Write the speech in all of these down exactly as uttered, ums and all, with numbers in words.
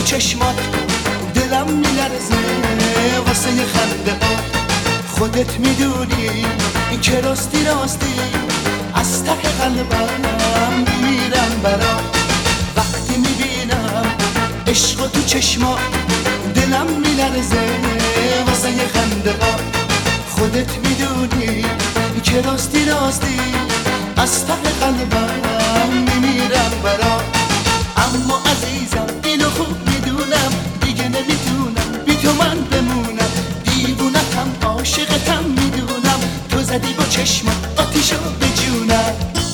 چشمات دلم میلرزه واسه خنده ها. خودت میدونی این که راستی راستی از ته قلبم میمیرم برا. وقتی میبینم عشق تو چشمات دلم میلرزه واسه خنده ها. خودت میدونی این که راستی راستی از ته قلبم میمیرم برا. اما عزیزم اینو خوب میدونم دیگه نمیتونم بی تو من بمونم. دیوونتم عاشقتم میدونم تو زدی با چشمات آتیشو به جونم.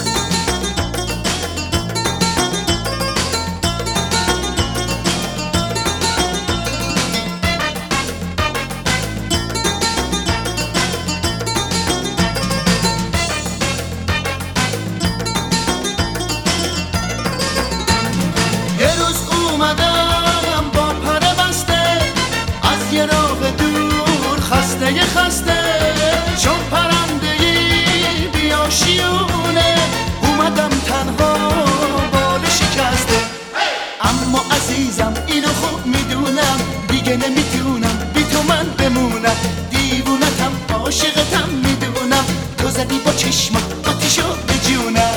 یه راه دور خسته خسته چون پرنده‌ای بیاشیونه اومدم تنها بال شکسته. اما عزیزم اینو خوب میدونم دیگه نمیتونم بی تو من بمونم. دیوونتم عاشقتم میدونم تو زدی با چشمات آتیشو به جونم.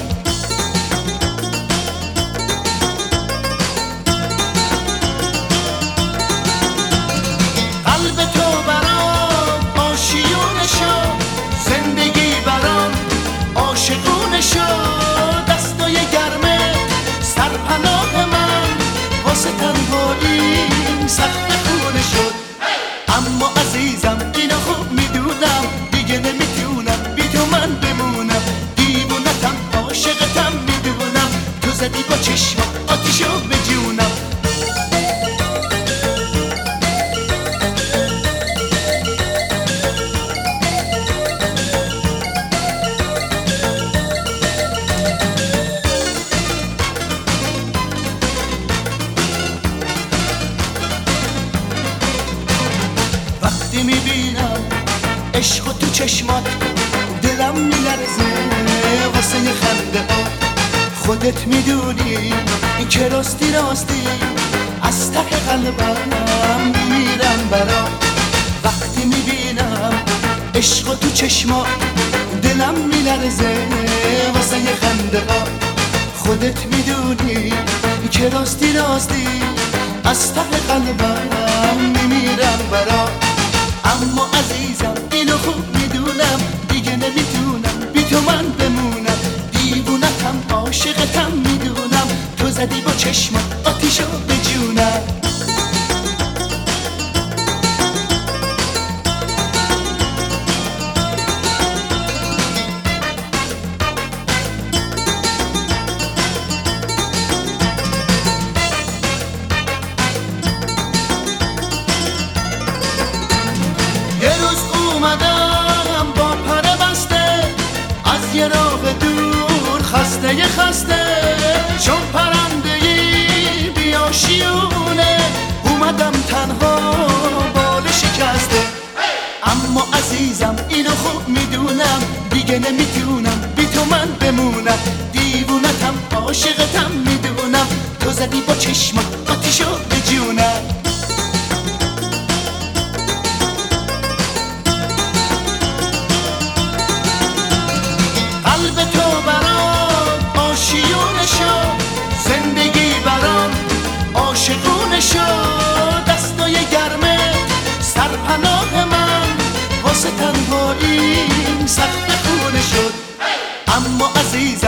قلب تو برام آشیونه شد زندگی برام عاشقونه شد. دستای گرمه سرپناه من واسه تنهاییم سخت خونه شد. اما عزیزم اینو خوب میدونم دیگه نمیتونم بی تو من بمونم. دیوونتم عاشقتم میدونم تو زدی با چشمات آتیشو به جونم. وقتی میبینم عشق تو چشمات دلم میلرزه واسه خنده ها. خودت میدونی این که راستی راستی از ته قلبم میمیرم برا. وقتی میبینم عشق تو چشمات دلم میلرزه واسه خنده ها. خودت میدونی این که راستی راستی از ته قلبم میمیرم برا. اما عزیزم اینو خوب میدونم دیگه نمیتونم بی تو من بمونم. دیوونتم عاشقتم میدونم تو زدی با چشمات آتیشو به جونم. اومدم با پر بسته از یه راه دور خسته خسته چون پرنده‌ای بیاشیونه اومدم تنها بال شکسته. اما عزیزم اینو خوب میدونم دیگه نمیتونم بی تو من بمونم. دیوونتم عاشقتم میدونم تو زدی با چشمات آتیشو به جونم. قلب تو برام آشیونه شد زندگی برام عاشقونه شد. دستای گرمه سرپناه من واسه تنهاییم سخت خونه شد. اما عزیز